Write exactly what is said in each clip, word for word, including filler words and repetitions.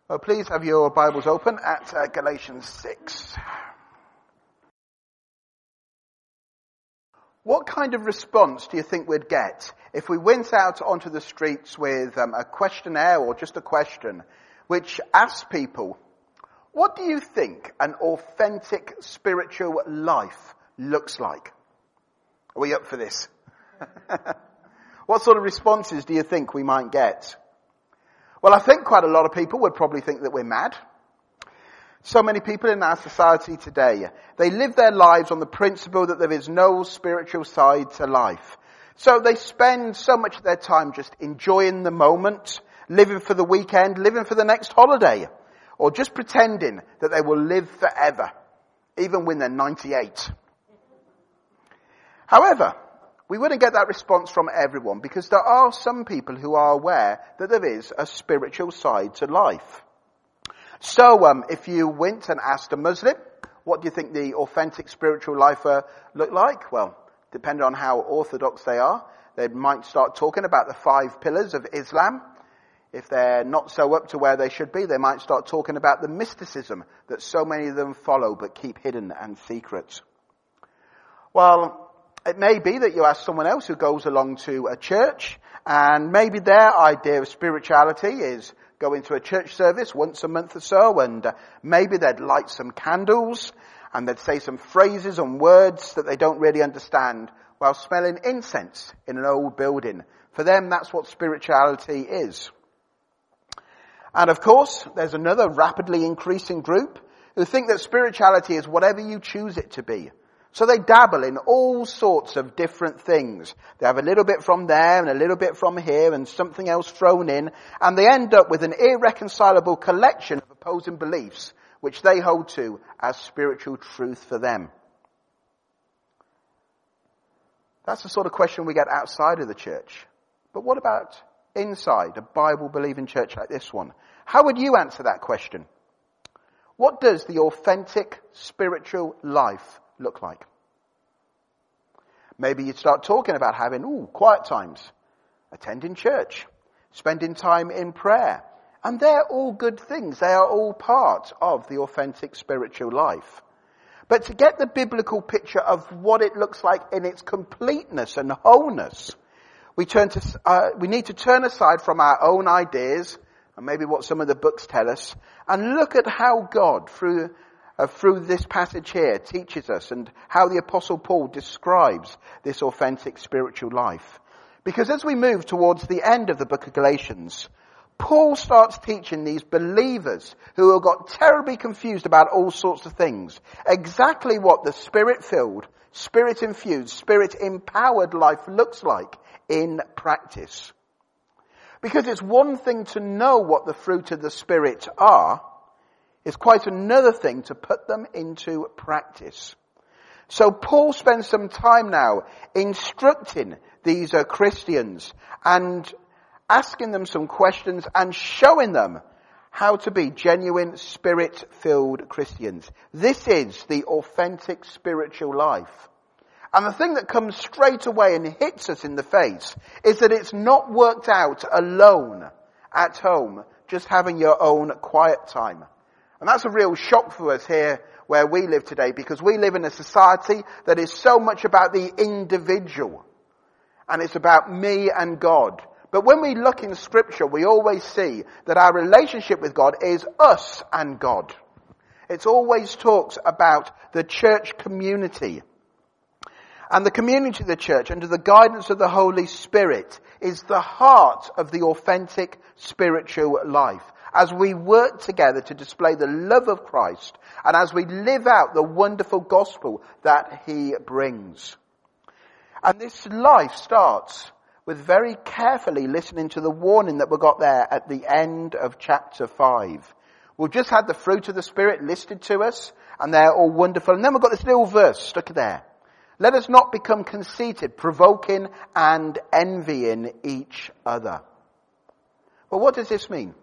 Well, please have your Bibles open at uh, Galatians six. What kind of response do you think we'd get if we went out onto the streets with um, a questionnaire or just a question which asked people, what do you think an authentic spiritual life looks like? Are we up for this? What sort of responses do you think we might get? Well, I think quite a lot of people would probably think that we're mad. So many people in our society today, they live their lives on the principle that there is no spiritual side to life. So they spend so much of their time just enjoying the moment, living for the weekend, living for the next holiday, or just pretending that they will live forever, even when they're ninety-eight. However, we wouldn't get that response from everyone because there are some people who are aware that there is a spiritual side to life. So um, if you went and asked a Muslim, what do you think the authentic spiritual life uh, look like? Well, depending on how orthodox they are, they might start talking about the five pillars of Islam. If they're not so up to where they should be, they might start talking about the mysticism that so many of them follow but keep hidden and secret. Well, it may be that you ask someone else who goes along to a church, and maybe their idea of spirituality is going to a church service once a month or so, and uh, maybe they'd light some candles, and they'd say some phrases and words that they don't really understand, while smelling incense in an old building. For them, that's what spirituality is. And of course, there's another rapidly increasing group who think that spirituality is whatever you choose it to be. So they dabble in all sorts of different things. They have a little bit from there and a little bit from here and something else thrown in. And they end up with an irreconcilable collection of opposing beliefs, which they hold to as spiritual truth for them. That's the sort of question we get outside of the church. But what about inside a Bible-believing church like this one? How would you answer that question? What does the authentic spiritual life look like? Maybe you'd start talking about having, ooh, quiet times, attending church, spending time in prayer. And they're all good things. They are all part of the authentic spiritual life. But to get the biblical picture of what it looks like in its completeness and wholeness, we turn to, uh, we need to turn aside from our own ideas, and maybe what some of the books tell us, and look at how God, through Uh, through this passage here, teaches us and how the Apostle Paul describes this authentic spiritual life. Because as we move towards the end of the book of Galatians, Paul starts teaching these believers who have got terribly confused about all sorts of things, exactly what the Spirit-filled, Spirit-infused, Spirit-empowered life looks like in practice. Because it's one thing to know what the fruit of the Spirit are, it's quite another thing to put them into practice. So Paul spends some time now instructing these uh, Christians and asking them some questions and showing them how to be genuine Spirit-filled Christians. This is the authentic spiritual life. And the thing that comes straight away and hits us in the face is that it's not worked out alone at home, just having your own quiet time. And that's a real shock for us here where we live today, because we live in a society that is so much about the individual. And it's about me and God. But when we look in Scripture, we always see that our relationship with God is us and God. It always talks about the church community. And the community of the church, under the guidance of the Holy Spirit, is the heart of the authentic spiritual life. As we work together to display the love of Christ, and as we live out the wonderful gospel that He brings. And this life starts with very carefully listening to the warning that we got there at the end of chapter five. We've just had the fruit of the Spirit listed to us, and they're all wonderful. And then we've got this little verse stuck there. Let us not become conceited, provoking and envying each other. Well, what does this mean?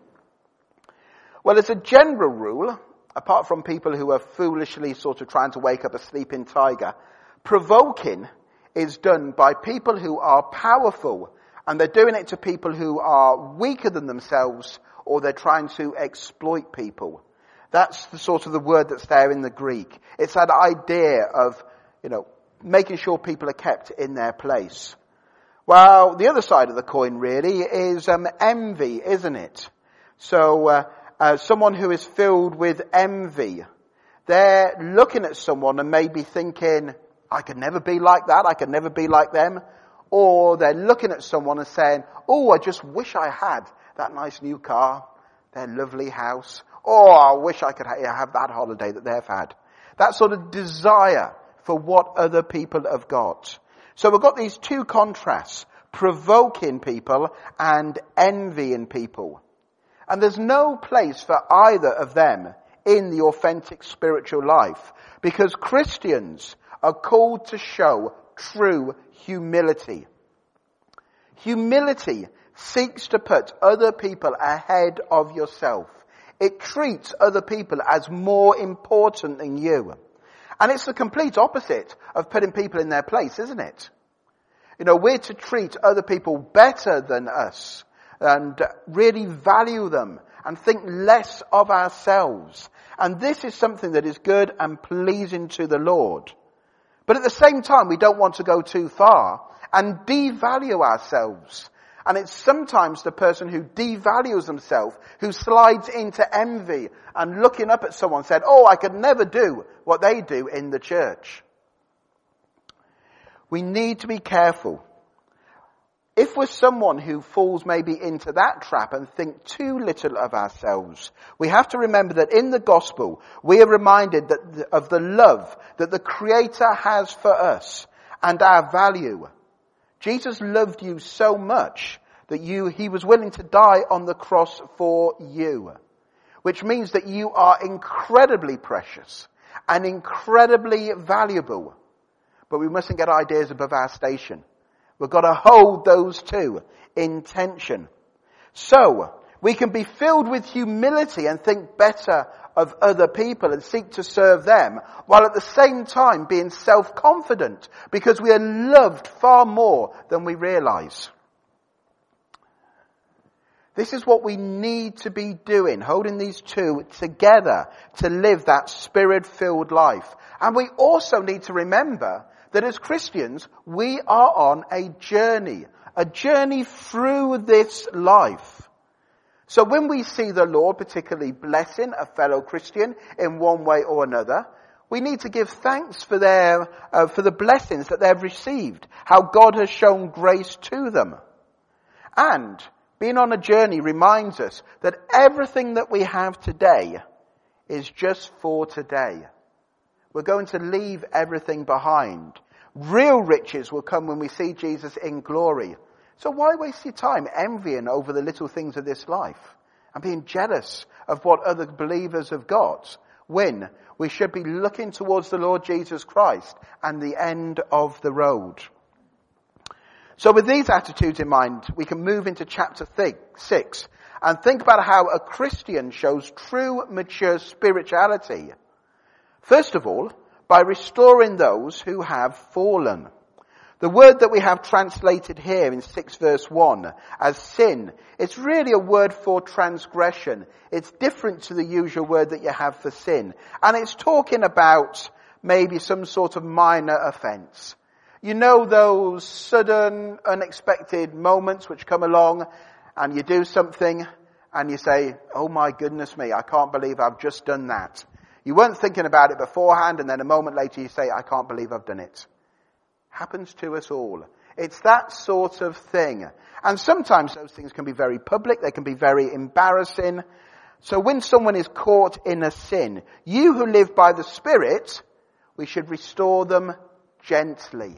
Well, as a general rule, apart from people who are foolishly sort of trying to wake up a sleeping tiger, provoking is done by people who are powerful And they're doing it to people who are weaker than themselves, or they're trying to exploit people. That's the sort of the word that's there in the Greek. It's that idea of, you know, making sure people are kept in their place. Well, the other side of the coin really is um, envy, isn't it? So, uh, uh, someone who is filled with envy, they're looking at someone and maybe thinking, I could never be like that, I could never be like them. Or they're looking at someone and saying, oh, I just wish I had that nice new car, their lovely house. Oh, I wish I could ha- have that holiday that they've had. That sort of desire for what other people have got. So we've got these two contrasts, provoking people and envying people. And there's no place for either of them in the authentic spiritual life, because Christians are called to show true humility. Humility seeks to put other people ahead of yourself. It treats other people as more important than you. And it's the complete opposite of putting people in their place, isn't it? You know, we're to treat other people better than us and really value them and think less of ourselves. And this is something that is good and pleasing to the Lord. But at the same time, we don't want to go too far and devalue ourselves. And it's sometimes the person who devalues himself who slides into envy and looking up at someone said, oh, I could never do what they do in the church. We need to be careful. If we're someone who falls maybe into that trap and think too little of ourselves, we have to remember that in the gospel, we are reminded that of the love that the Creator has for us and our value. Jesus loved you so much that you, he was willing to die on the cross for you, which means that you are incredibly precious and incredibly valuable. But we mustn't get ideas above our station. We've got to hold those two in tension. So, we can be filled with humility and think better of other people and seek to serve them, while at the same time being self-confident because we are loved far more than we realize. This is what we need to be doing, holding these two together to live that spirit-filled life. And we also need to remember that as Christians, we are on a journey, a journey through this life. So when we see the Lord particularly blessing a fellow Christian in one way or another, we need to give thanks for their, uh, for the blessings that they've received, how God has shown grace to them. And being on a journey reminds us that everything that we have today is just for today. We're going to leave everything behind. Real riches will come when we see Jesus in glory. So why waste your time envying over the little things of this life and being jealous of what other believers have got, when we should be looking towards the Lord Jesus Christ and the end of the road? So with these attitudes in mind, we can move into chapter six and think about how a Christian shows true, mature spirituality. First of all, by restoring those who have fallen. The word that we have translated here in six verse one as sin, it's really a word for transgression. It's different to the usual word that you have for sin. And it's talking about maybe some sort of minor offense. You know those sudden, unexpected moments which come along and you do something and you say, oh my goodness me, I can't believe I've just done that. You weren't thinking about it beforehand, and then a moment later you say, I can't believe I've done it. Happens to us all. It's that sort of thing. And sometimes those things can be very public, they can be very embarrassing. So when someone is caught in a sin, you who live by the Spirit, we should restore them gently.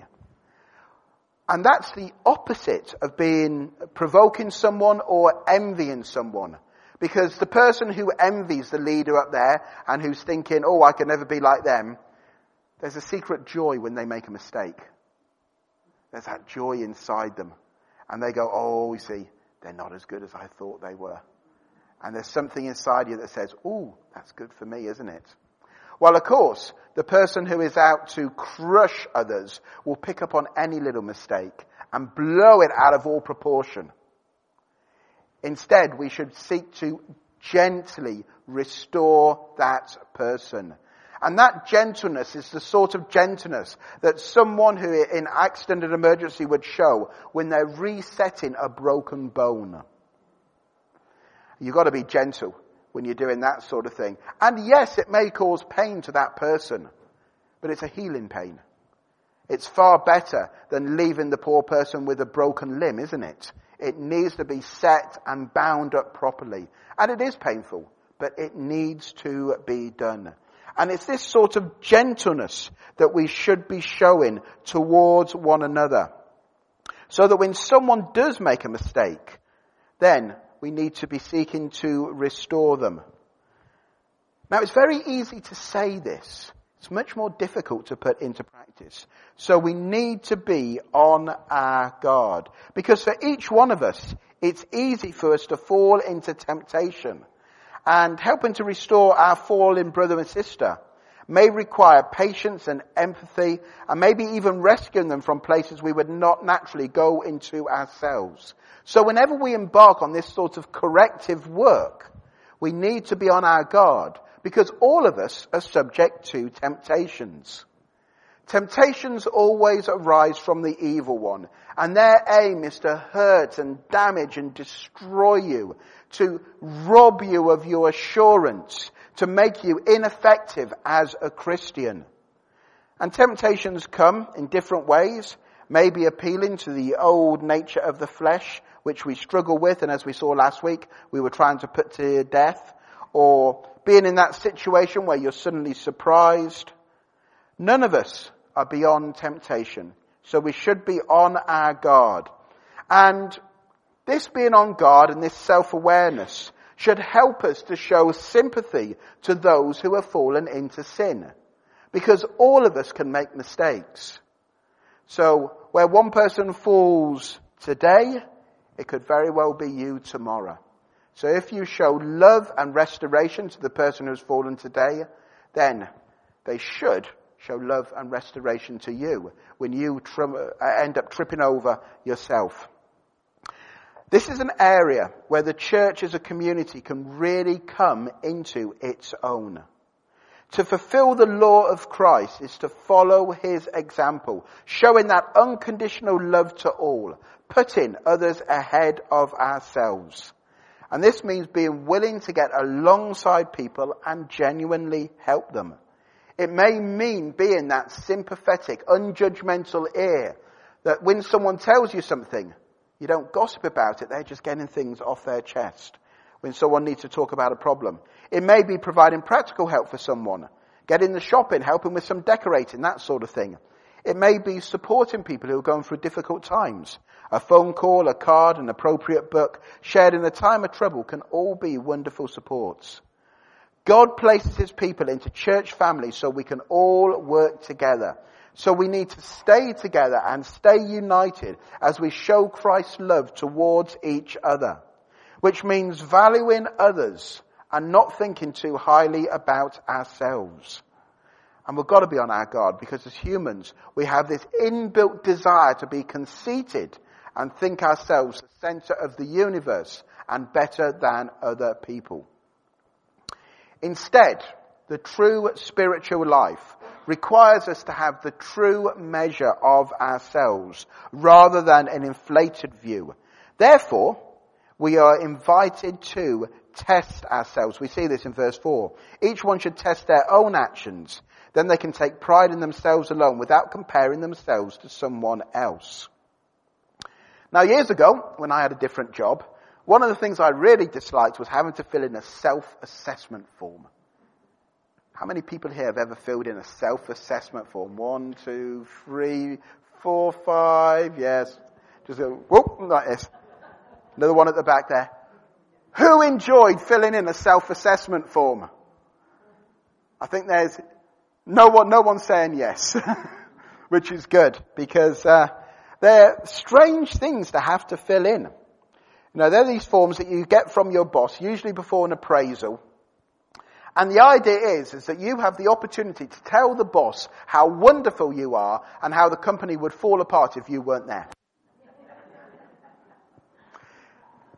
And that's the opposite of being provoking someone or envying someone. Because the person who envies the leader up there and who's thinking, oh, I can never be like them, there's a secret joy when they make a mistake. There's that joy inside them. And they go, oh, you see, they're not as good as I thought they were. And there's something inside you that says, oh, that's good for me, isn't it? Well, of course, the person who is out to crush others will pick up on any little mistake and blow it out of all proportion. Instead, we should seek to gently restore that person. And that gentleness is the sort of gentleness that someone who in accident and emergency would show when they're resetting a broken bone. You've got to be gentle when you're doing that sort of thing. And yes, it may cause pain to that person, but it's a healing pain. It's far better than leaving the poor person with a broken limb, isn't it? It needs to be set and bound up properly. And it is painful, but it needs to be done. And it's this sort of gentleness that we should be showing towards one another. So that when someone does make a mistake, then we need to be seeking to restore them. Now, it's very easy to say this. It's much more difficult to put into practice. So we need to be on our guard. Because for each one of us, it's easy for us to fall into temptation. And helping to restore our fallen brother and sister may require patience and empathy, and maybe even rescuing them from places we would not naturally go into ourselves. So whenever we embark on this sort of corrective work, we need to be on our guard, because all of us are subject to temptations. Temptations always arise from the evil one, and their aim is to hurt and damage and destroy you, to rob you of your assurance, to make you ineffective as a Christian. And temptations come in different ways, maybe appealing to the old nature of the flesh, which we struggle with, and as we saw last week, we were trying to put to death, or being in that situation where you're suddenly surprised. None of us are beyond temptation, so we should be on our guard. And this being on guard and this self-awareness should help us to show sympathy to those who have fallen into sin. Because all of us can make mistakes. So where one person falls today, it could very well be you tomorrow. So if you show love and restoration to the person who's fallen today, then they should show love and restoration to you when you trim, uh, end up tripping over yourself. This is an area where the church as a community can really come into its own. To fulfill the law of Christ is to follow his example, showing that unconditional love to all, putting others ahead of ourselves. And this means being willing to get alongside people and genuinely help them. It may mean being that sympathetic, unjudgmental ear, that when someone tells you something, you don't gossip about it, they're just getting things off their chest. When someone needs to talk about a problem. It may be providing practical help for someone, getting the shopping, helping with some decorating, that sort of thing. It may be supporting people who are going through difficult times. A phone call, a card, an appropriate book, shared in a time of trouble can all be wonderful supports. God places his people into church families so we can all work together. So we need to stay together and stay united as we show Christ's love towards each other. Which means valuing others and not thinking too highly about ourselves. And we've got to be on our guard because as humans, we have this inbuilt desire to be conceited and think ourselves the center of the universe and better than other people. Instead, the true spiritual life requires us to have the true measure of ourselves rather than an inflated view. Therefore, we are invited to test ourselves. We see this in verse four. Each one should test their own actions. Then they can take pride in themselves alone without comparing themselves to someone else. Now, years ago, when I had a different job, one of the things I really disliked was having to fill in a self-assessment form. How many people here have ever filled in a self-assessment form? One, two, three, four, five, yes. Just go, whoop, like this. Another one at the back there. Who enjoyed filling in a self-assessment form? I think there's no one, no one saying yes, which is good because uh, they're strange things to have to fill in. You know, they're these forms that you get from your boss, usually before an appraisal. And the idea is, is that you have the opportunity to tell the boss how wonderful you are and how the company would fall apart if you weren't there.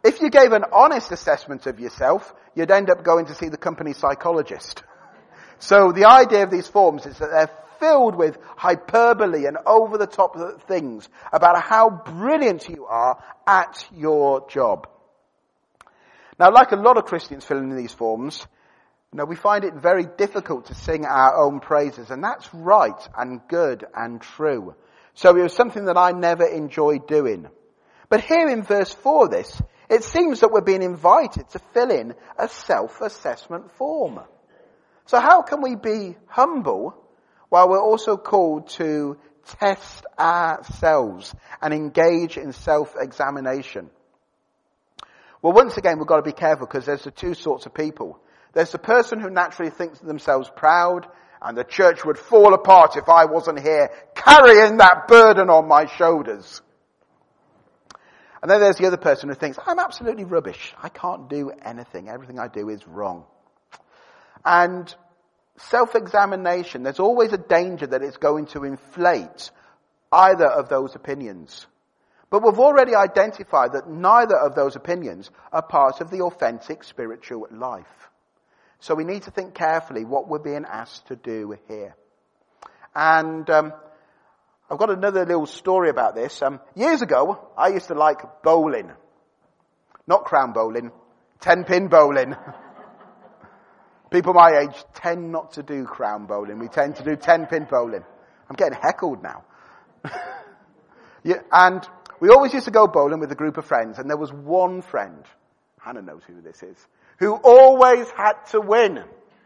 If you gave an honest assessment of yourself, you'd end up going to see the company psychologist. So the idea of these forms is that they're filled with hyperbole and over-the-top things about how brilliant you are at your job. Now, like a lot of Christians filling in these forms, you know, we find it very difficult to sing our own praises, and that's right and good and true. So it was something that I never enjoyed doing. But here in verse four of this, it seems that we're being invited to fill in a self-assessment form. So how can we be humble while we're also called to test ourselves and engage in self-examination? Well, once again, we've got to be careful because there's the two sorts of people. There's the person who naturally thinks themselves proud, and the church would fall apart if I wasn't here carrying that burden on my shoulders. And then there's the other person who thinks, I'm absolutely rubbish. I can't do anything. Everything I do is wrong. And self-examination, there's always a danger that it's going to inflate either of those opinions. But we've already identified that neither of those opinions are part of the authentic spiritual life. So we need to think carefully what we're being asked to do here. And um, I've got another little story about this. Um, years ago, I used to like bowling. Not crown bowling, ten-pin bowling. People my age tend not to do crown bowling. We tend to do ten-pin bowling. I'm getting heckled now. yeah, and we always used to go bowling with a group of friends, and there was one friend, Hannah knows who this is, who always had to win.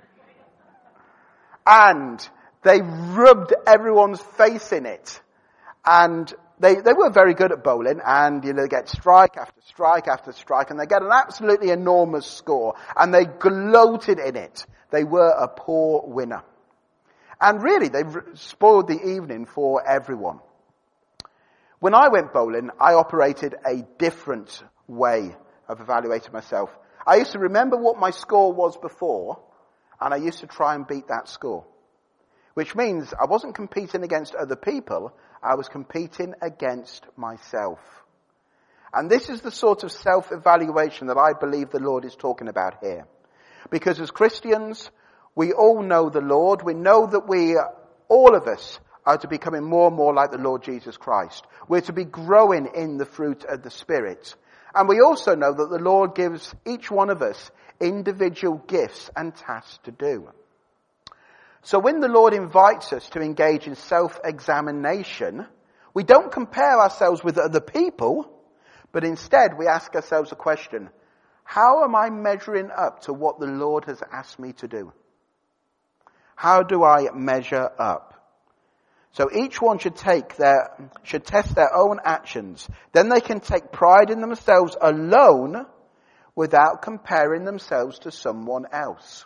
And they rubbed everyone's face in it. And they, they were very good at bowling, and you know, they get strike after strike after strike, and they get an absolutely enormous score, and they gloated in it. They were a poor winner. And really, they spoiled the evening for everyone. When I went bowling, I operated a different way of evaluating myself. I used to remember what my score was before, and I used to try and beat that score. Which means I wasn't competing against other people, I was competing against myself. And this is the sort of self-evaluation that I believe the Lord is talking about here. Because as Christians, we all know the Lord. We know that we, all of us, are to be becoming more and more like the Lord Jesus Christ. We're to be growing in the fruit of the Spirit. And we also know that the Lord gives each one of us individual gifts and tasks to do. So when the Lord invites us to engage in self-examination, we don't compare ourselves with other people, but instead we ask ourselves a question: how am I measuring up to what the Lord has asked me to do? How do I measure up? So each one should take their, should test their own actions. Then they can take pride in themselves alone without comparing themselves to someone else.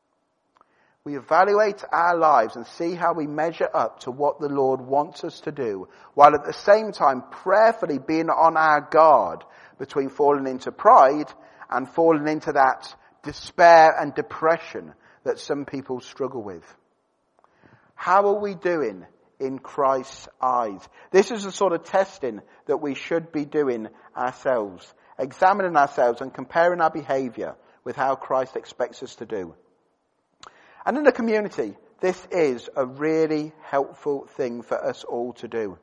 We evaluate our lives and see how we measure up to what the Lord wants us to do, while at the same time prayerfully being on our guard between falling into pride and falling into that despair and depression that some people struggle with. How are we doing in Christ's eyes? This is the sort of testing that we should be doing ourselves, examining ourselves and comparing our behavior with how Christ expects us to do. And in the community, this is a really helpful thing for us all to do.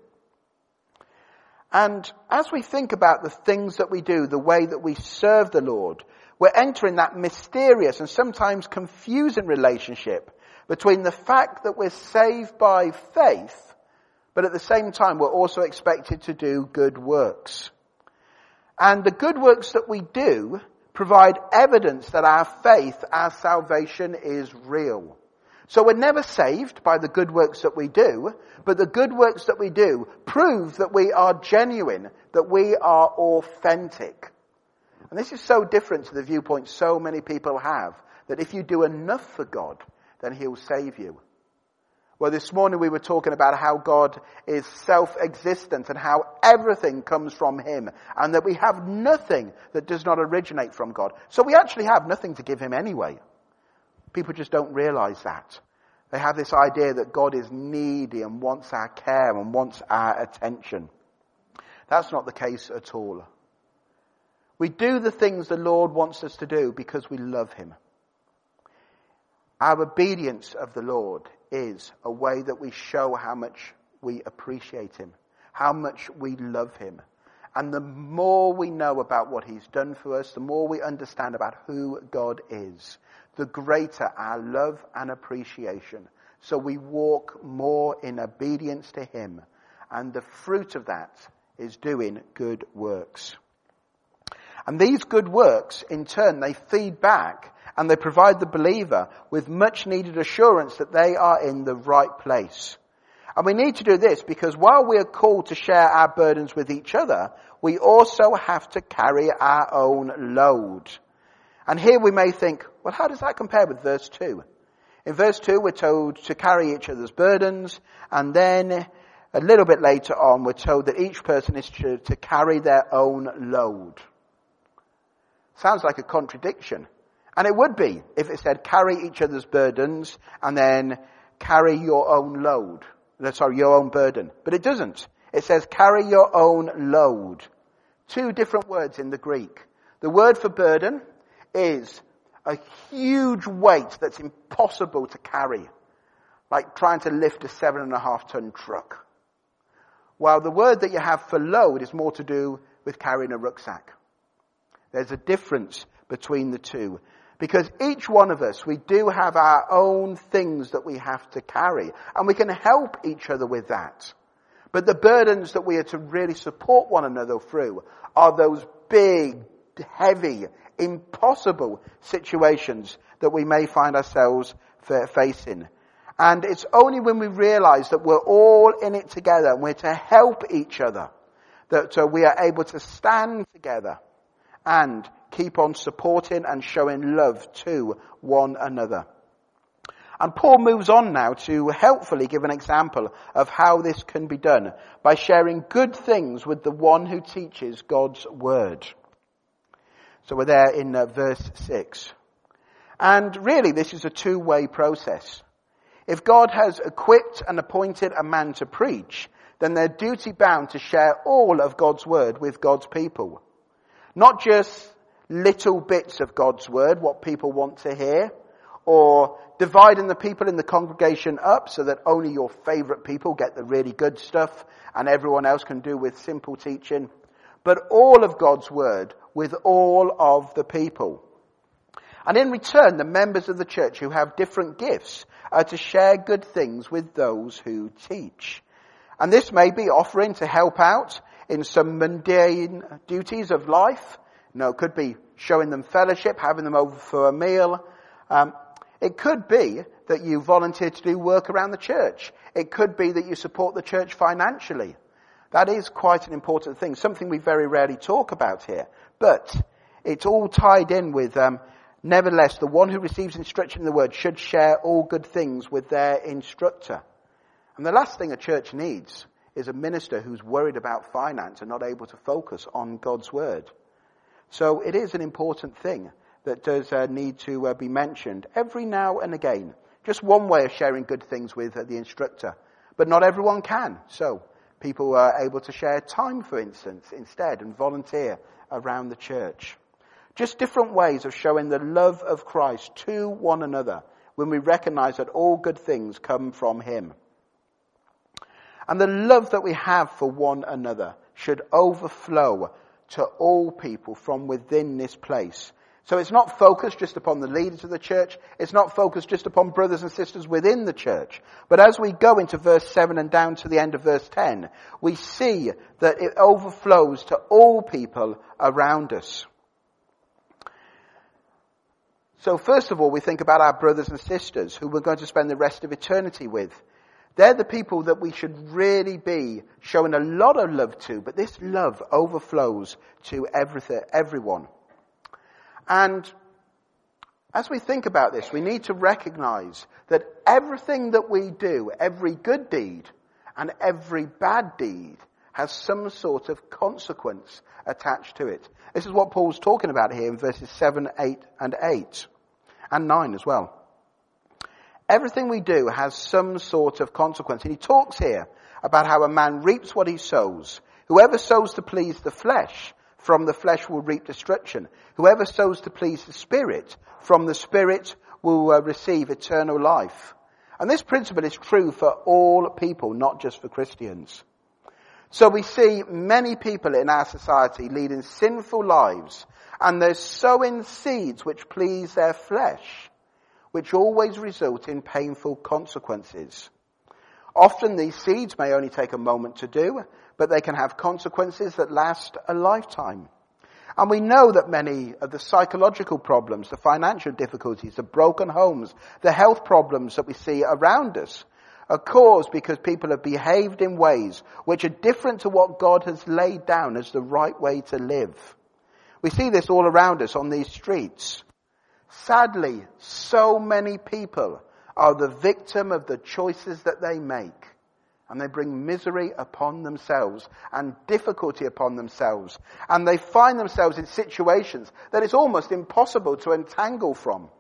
And as we think about the things that we do, the way that we serve the Lord, we're entering that mysterious and sometimes confusing relationship between the fact that we're saved by faith, but at the same time we're also expected to do good works. And the good works that we do provide evidence that our faith, our salvation is real. So we're never saved by the good works that we do, but the good works that we do prove that we are genuine, that we are authentic. And this is so different to the viewpoint so many people have, that if you do enough for God, then He'll save you. Well, this morning we were talking about how God is self-existent and how everything comes from Him, and that we have nothing that does not originate from God. So we actually have nothing to give Him anyway. People just don't realize that. They have this idea that God is needy and wants our care and wants our attention. That's not the case at all. We do the things the Lord wants us to do because we love him. Our obedience of the Lord is a way that we show how much we appreciate him, how much we love him. And the more we know about what he's done for us, the more we understand about who God is, the greater our love and appreciation. So we walk more in obedience to him. And the fruit of that is doing good works. And these good works, in turn, they feed back and they provide the believer with much needed assurance that they are in the right place. And we need to do this because while we are called to share our burdens with each other, we also have to carry our own load. And here we may think, well, how does that compare with verse two? In verse two, we're told to carry each other's burdens, and then a little bit later on, we're told that each person is to, to carry their own load. Sounds like a contradiction. And it would be if it said carry each other's burdens and then carry your own load. No, sorry, your own burden. But it doesn't. It says carry your own load. Two different words in the Greek. The word for burden is a huge weight that's impossible to carry. Like trying to lift a seven and a half ton truck. While the word that you have for load is more to do with carrying a rucksack. There's a difference between the two. Because each one of us, we do have our own things that we have to carry. And we can help each other with that. But the burdens that we are to really support one another through are those big, heavy, impossible situations that we may find ourselves facing. And it's only when we realize that we're all in it together and we're to help each other that uh, we are able to stand together and keep on supporting and showing love to one another. And Paul moves on now to helpfully give an example of how this can be done by sharing good things with the one who teaches God's word. So we're there in uh, verse six. And really this is a two-way process. If God has equipped and appointed a man to preach, then they're duty bound to share all of God's word with God's people. Not just little bits of God's word, what people want to hear, or dividing the people in the congregation up so that only your favourite people get the really good stuff and everyone else can do with simple teaching, but all of God's word with all of the people. And in return, the members of the church who have different gifts are to share good things with those who teach. And this may be offering to help out in some mundane duties of life. You know, it could be showing them fellowship, having them over for a meal. Um, it could be that you volunteer to do work around the church. It could be that you support the church financially. That is quite an important thing, something we very rarely talk about here. But it's all tied in with, um, nevertheless, the one who receives instruction in the word should share all good things with their instructor. And the last thing a church needs is a minister who's worried about finance and not able to focus on God's word. So it is an important thing that does uh, need to uh, be mentioned every now and again. Just one way of sharing good things with uh, the instructor. But not everyone can. So people are able to share time, for instance, instead and volunteer around the church. Just different ways of showing the love of Christ to one another when we recognize that all good things come from him. And the love that we have for one another should overflow to all people from within this place. So it's not focused just upon the leaders of the church. It's not focused just upon brothers and sisters within the church. But as we go into verse seven and down to the end of verse ten, we see that it overflows to all people around us. So first of all, we think about our brothers and sisters who we're going to spend the rest of eternity with. They're the people that we should really be showing a lot of love to, but this love overflows to everything, everyone. And as we think about this, we need to recognize that everything that we do, every good deed and every bad deed, has some sort of consequence attached to it. This is what Paul's talking about here in verses seven, eight, and eight, and nine as well. Everything we do has some sort of consequence. And he talks here about how a man reaps what he sows. Whoever sows to please the flesh from the flesh will reap destruction. Whoever sows to please the Spirit, from the Spirit will uh, receive eternal life. And this principle is true for all people, not just for Christians. So we see many people in our society leading sinful lives, and they're sowing seeds which please their flesh, which always result in painful consequences. Often these seeds may only take a moment to do, but they can have consequences that last a lifetime. And we know that many of the psychological problems, the financial difficulties, the broken homes, the health problems that we see around us are caused because people have behaved in ways which are different to what God has laid down as the right way to live. We see this all around us on these streets. Sadly, so many people are the victim of the choices that they make. And they bring misery upon themselves and difficulty upon themselves. And they find themselves in situations that it's almost impossible to entangle from.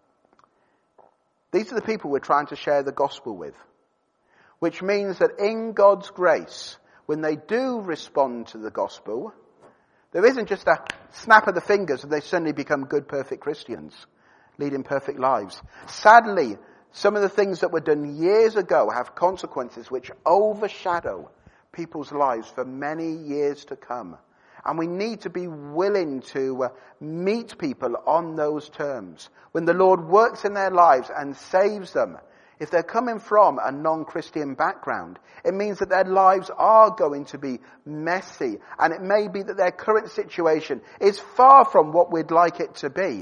These are the people we're trying to share the gospel with. Which means that in God's grace, when they do respond to the gospel, there isn't just a snap of the fingers and they suddenly become good, perfect Christians, leading perfect lives. Sadly, some of the things that were done years ago have consequences which overshadow people's lives for many years to come. And we need to be willing to uh, meet people on those terms. When the Lord works in their lives and saves them, if they're coming from a non-Christian background, it means that their lives are going to be messy. And it may be that their current situation is far from what we'd like it to be.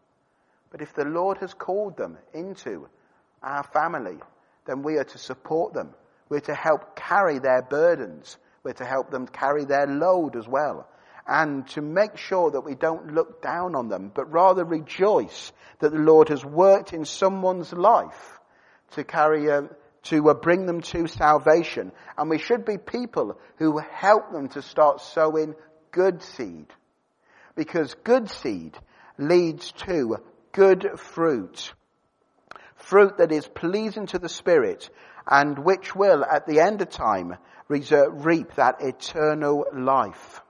But if the Lord has called them into our family, then we are to support them. We're to help carry their burdens. We're to help them carry their load as well. And to make sure that we don't look down on them, but rather rejoice that the Lord has worked in someone's life to carry, uh, to uh, bring them to salvation. And we should be people who help them to start sowing good seed. Because good seed leads to good fruit. Fruit that is pleasing to the Spirit and which will, at the end of time, reap that eternal life.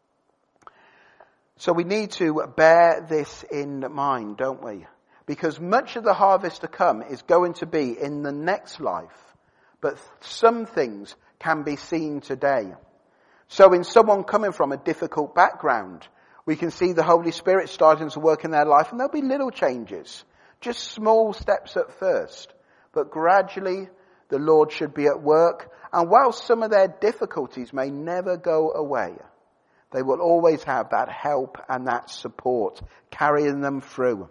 So we need to bear this in mind, don't we? Because much of the harvest to come is going to be in the next life. But some things can be seen today. So in someone coming from a difficult background, we can see the Holy Spirit starting to work in their life, and there'll be little changes. Just small steps at first, but gradually the Lord should be at work. And while some of their difficulties may never go away, they will always have that help and that support carrying them through.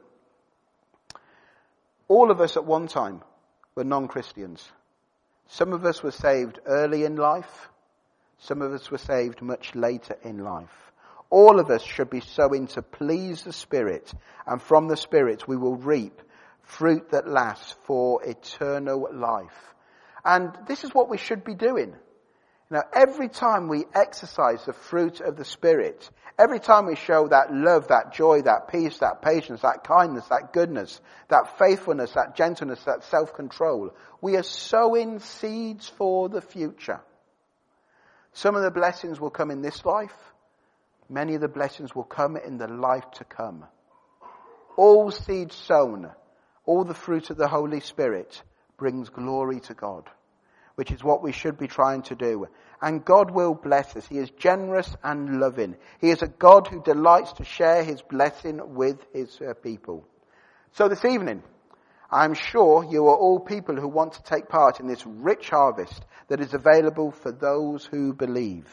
All of us at one time were non-Christians. Some of us were saved early in life. Some of us were saved much later in life. All of us should be sowing to please the Spirit, and from the Spirit we will reap fruit that lasts for eternal life. And this is what we should be doing. Now, every time we exercise the fruit of the Spirit, every time we show that love, that joy, that peace, that patience, that kindness, that goodness, that faithfulness, that gentleness, that self-control, we are sowing seeds for the future. Some of the blessings will come in this life. Many of the blessings will come in the life to come. All seeds sown, all the fruit of the Holy Spirit brings glory to God, which is what we should be trying to do. And God will bless us. He is generous and loving. He is a God who delights to share his blessing with his uh, people. So this evening, I'm sure you are all people who want to take part in this rich harvest that is available for those who believe.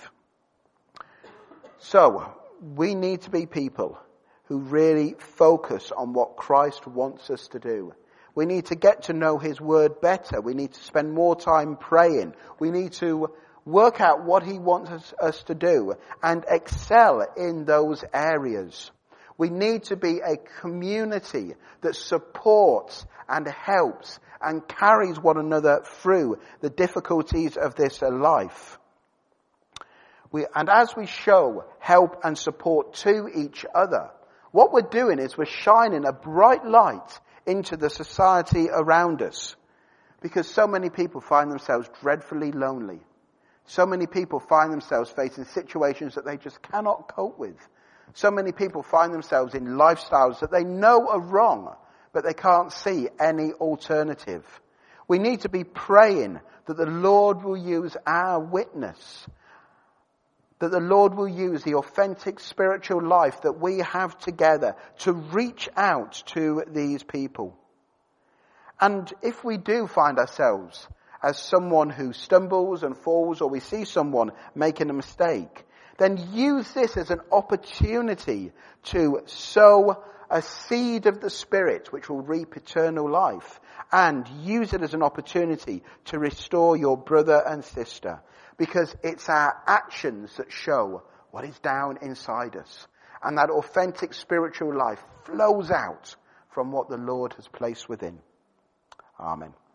So, we need to be people who really focus on what Christ wants us to do. We need to get to know his word better. We need to spend more time praying. We need to work out what he wants us, us to do and excel in those areas. We need to be a community that supports and helps and carries one another through the difficulties of this life. We, and as we show help and support to each other, what we're doing is we're shining a bright light into the society around us. Because so many people find themselves dreadfully lonely. So many people find themselves facing situations that they just cannot cope with. So many people find themselves in lifestyles that they know are wrong, but they can't see any alternative. We need to be praying that the Lord will use our witness, that the Lord will use the authentic spiritual life that we have together to reach out to these people. And if we do find ourselves as someone who stumbles and falls, or we see someone making a mistake, then use this as an opportunity to sow a seed of the Spirit which will reap eternal life, and use it as an opportunity to restore your brother and sister, because it's our actions that show what is down inside us, and that authentic spiritual life flows out from what the Lord has placed within. Amen.